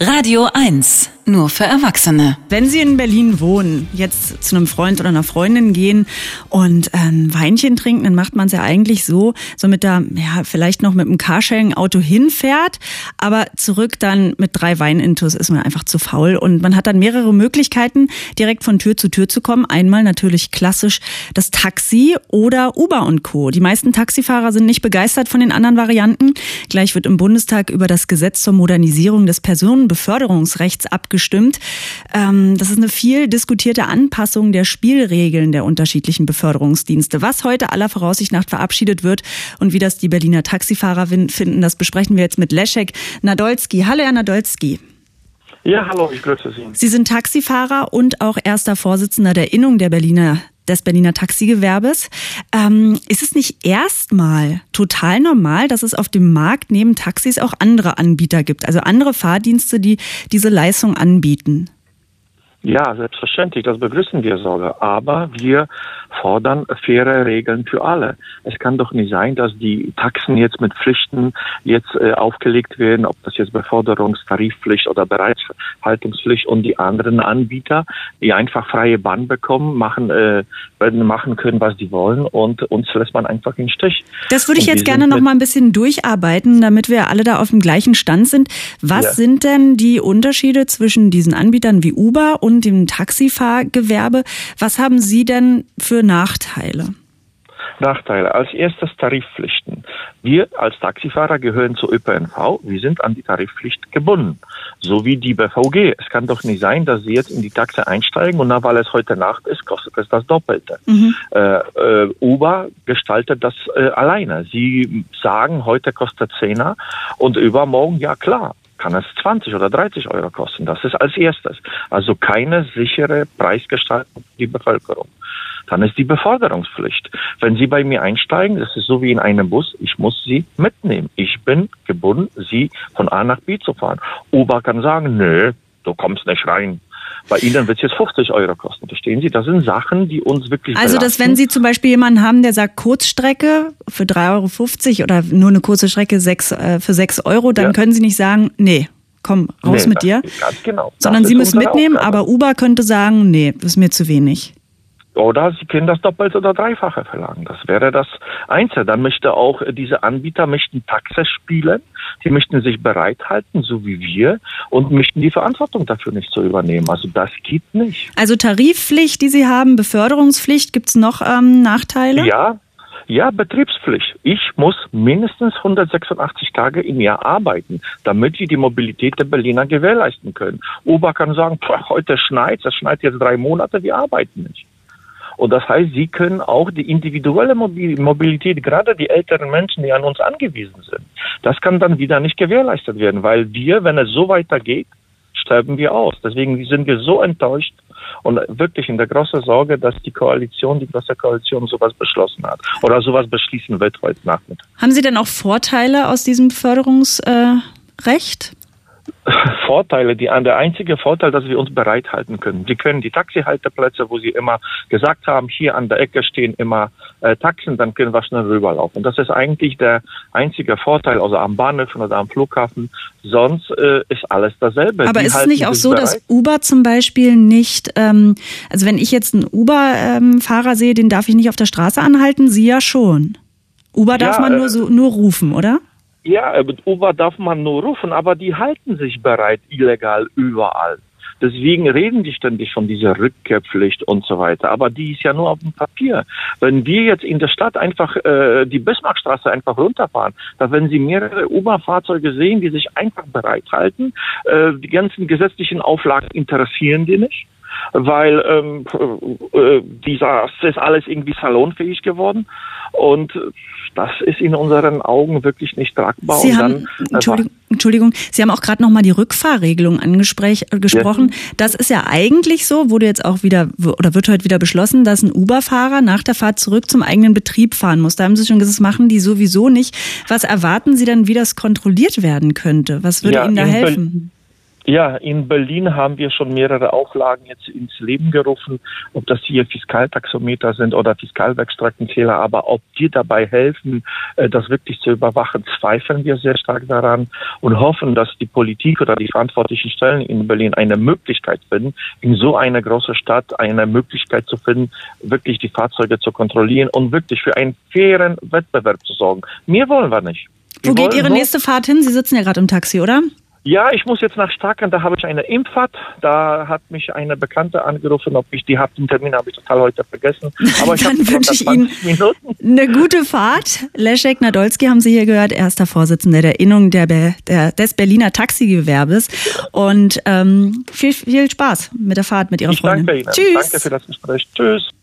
Radio 1, nur für Erwachsene. Wenn Sie in Berlin wohnen, jetzt zu einem Freund oder einer Freundin gehen und ein Weinchen trinken, dann macht man es ja eigentlich so mit der, vielleicht noch mit dem Carsharing-Auto hinfährt, aber zurück dann mit 3 Weinintus ist man einfach zu faul. Und man hat dann mehrere Möglichkeiten, direkt von Tür zu Tür zu kommen. Einmal natürlich klassisch das Taxi oder Uber und Co. Die meisten Taxifahrer sind nicht begeistert von den anderen Varianten. Gleich wird im Bundestag über das Gesetz zur Modernisierung des Personenbeförderungsrechts abgestimmt. Das ist eine viel diskutierte Anpassung der Spielregeln der unterschiedlichen Beförderungsdienste. Was heute aller Voraussicht nach verabschiedet wird und wie das die Berliner Taxifahrer finden, das besprechen wir jetzt mit Leszek Nadolski. Hallo, Herr Nadolski. Ja, hallo, ich grüße Sie. Sie sind Taxifahrer und auch erster Vorsitzender der Innung des Berliner Taxigewerbes. Ist es nicht erstmal total normal, dass es auf dem Markt neben Taxis auch andere Anbieter gibt, also andere Fahrdienste, die diese Leistung anbieten? Ja, selbstverständlich, das begrüßen wir sogar. Aber wir fordern faire Regeln für alle. Es kann doch nicht sein, dass die Taxen jetzt mit Pflichten jetzt aufgelegt werden, ob das jetzt Beförderungstarifpflicht oder Bereithaltungspflicht, und die anderen Anbieter, die einfach freie Bahn bekommen, machen können, was die wollen, und uns lässt man einfach in den Stich. Das würde ich jetzt gerne noch mal ein bisschen durcharbeiten, damit wir alle da auf dem gleichen Stand sind. Was sind denn die Unterschiede zwischen diesen Anbietern wie Uber und dem Taxifahrgewerbe? Was haben Sie denn für Nachteile? Nachteile. Als erstes Tarifpflichten. Wir als Taxifahrer gehören zur ÖPNV. Wir sind an die Tarifpflicht gebunden. So wie die BVG. Es kann doch nicht sein, dass Sie jetzt in die Taxe einsteigen und weil es heute Nacht ist, kostet es das Doppelte. Uber gestaltet das alleine. Sie sagen, heute kostet 10er und übermorgen, ja klar, kann es 20 oder 30 Euro kosten. Das ist als erstes. Also keine sichere Preisgestaltung für die Bevölkerung. Dann ist die Beförderungspflicht. Wenn Sie bei mir einsteigen, das ist so wie in einem Bus, ich muss Sie mitnehmen. Ich bin gebunden, Sie von A nach B zu fahren. Uber kann sagen, nö, du kommst nicht rein. Bei Ihnen wird es jetzt 50 Euro kosten. Verstehen Sie? Das sind Sachen, die uns wirklich Also, dass wenn Sie zum Beispiel jemanden haben, der sagt Kurzstrecke für 3,50 Euro oder nur eine kurze Strecke für 6 Euro, dann können Sie nicht sagen, nee, komm, raus mit dir. Ganz genau. Sondern Sie müssen mitnehmen, aber Uber könnte sagen, nee, das ist mir zu wenig. Oder Sie können das Doppelte oder Dreifache verlangen. Das wäre das Einzige. Dann möchte auch diese Anbieter Taxe spielen. Die möchten sich bereithalten, so wie wir, und möchten die Verantwortung dafür nicht zu übernehmen. Also das geht nicht. Also Tarifpflicht, die Sie haben, Beförderungspflicht, gibt's noch Nachteile? Ja, Betriebspflicht. Ich muss mindestens 186 Tage im Jahr arbeiten, damit wir die Mobilität der Berliner gewährleisten können. Uber kann sagen, heute schneit, es schneit jetzt 3 Monate, wir arbeiten nicht. Und das heißt, sie können auch die individuelle Mobilität, gerade die älteren Menschen, die an uns angewiesen sind, das kann dann wieder nicht gewährleistet werden, weil wir, wenn es so weitergeht, sterben wir aus. Deswegen sind wir so enttäuscht und wirklich in der großen Sorge, dass die große Koalition sowas beschlossen hat oder sowas beschließen wird heute Nachmittag. Haben Sie denn auch Vorteile aus diesem Beförderungsrecht? Vorteile, der einzige Vorteil, dass wir uns bereithalten können. Sie können die Taxihalteplätze, wo Sie immer gesagt haben, hier an der Ecke stehen immer Taxen, dann können wir schnell rüberlaufen. Das ist eigentlich der einzige Vorteil, also am Bahnhof oder am Flughafen. Sonst ist alles dasselbe. Aber ist es nicht auch so, dass Uber zum Beispiel nicht, also wenn ich jetzt einen Uber-Fahrer sehe, den darf ich nicht auf der Straße anhalten, Sie ja schon. Uber darf man nur rufen, oder? Ja, mit Uber darf man nur rufen, aber die halten sich bereit illegal überall. Deswegen reden die ständig von dieser Rückkehrpflicht und so weiter. Aber die ist ja nur auf dem Papier. Wenn wir jetzt in der Stadt einfach die Bismarckstraße einfach runterfahren, da werden Sie mehrere Uber-Fahrzeuge sehen, die sich einfach bereithalten. Die ganzen gesetzlichen Auflagen interessieren die nicht, weil das ist alles irgendwie salonfähig geworden. Und das ist in unseren Augen wirklich nicht tragbar. Sie haben, Entschuldigung, Sie haben auch gerade nochmal die Rückfahrregelung gesprochen. Ja. Das ist ja eigentlich so, wird heute wieder beschlossen, dass ein Uber-Fahrer nach der Fahrt zurück zum eigenen Betrieb fahren muss. Da haben Sie schon gesagt, das machen die sowieso nicht. Was erwarten Sie denn, wie das kontrolliert werden könnte? Was würde Ihnen da helfen? Ja, in Berlin haben wir schon mehrere Auflagen jetzt ins Leben gerufen, ob das hier Fiskaltaxometer sind oder Fiskalwerkstreckenzähler, aber ob die dabei helfen, das wirklich zu überwachen, zweifeln wir sehr stark daran und hoffen, dass die Politik oder die verantwortlichen Stellen in Berlin eine Möglichkeit finden, in so einer großen Stadt eine Möglichkeit zu finden, wirklich die Fahrzeuge zu kontrollieren und wirklich für einen fairen Wettbewerb zu sorgen. Mehr wollen wir nicht. Wo geht Ihre nächste Fahrt hin? Sie sitzen ja gerade im Taxi, oder? Ja, ich muss jetzt nach Starken, da habe ich eine Impffahrt. Da hat mich eine Bekannte angerufen, den Termin habe ich total heute vergessen. Aber Dann wünsche ich Ihnen eine gute Fahrt. Leszek Nadolski haben Sie hier gehört, erster Vorsitzender der Innung des Berliner Taxigewerbes. Und viel Spaß mit der Fahrt mit Ihrer Freundin. Danke Ihnen. Tschüss. Danke für das Gespräch. Tschüss.